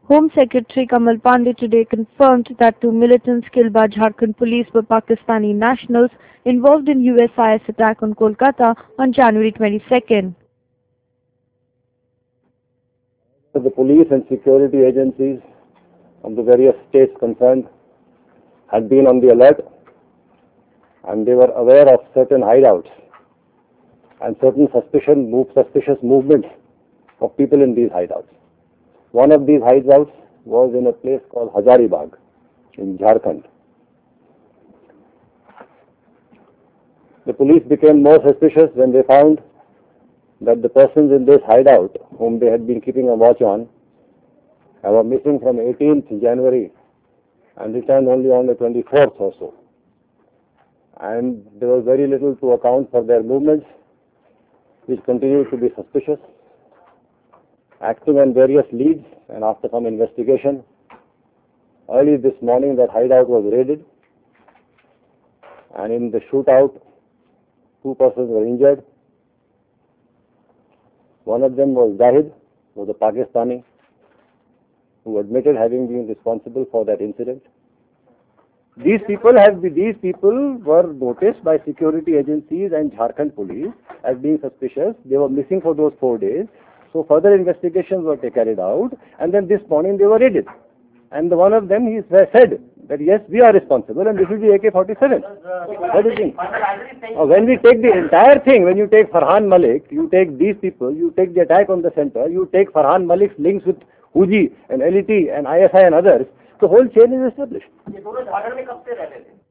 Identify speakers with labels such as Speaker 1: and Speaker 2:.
Speaker 1: Home Secretary Kamal Pandey today confirmed that two militants killed by Jharkhand police were Pakistani nationals involved in USIS attack on Kolkata on January 22nd.
Speaker 2: The police and security agencies of the various states concerned had been on the alert, and they were aware of certain hideouts and certain suspicious movements of people in these hideouts. One of these hideouts was in a place called Hazaribagh in Jharkhand. The police became more suspicious when they found that the persons in this hideout, whom they had been keeping a watch on, were missing from 18th January and returned only on the 24th or so. And there was very little to account for their movements, which continued to be suspicious. Acting on various leads and after some investigation, early this morning that hideout was raided, and in the shootout, two persons were injured. One of them was Zahid, who was a Pakistani, who admitted having been responsible for that incident. These people were noticed by security agencies and Jharkhand police as being suspicious. They were missing for those 4 days. So further investigations were carried out, and then this morning they were raided. And one of them, he said that yes, we are responsible, and this will be AK-47. What do you think? When we take the entire thing, when you take Farhan Malik, you take these people, you take the attack on the center, you take Farhan Malik's links with Huji and LET and ISI and others, the whole chain is established.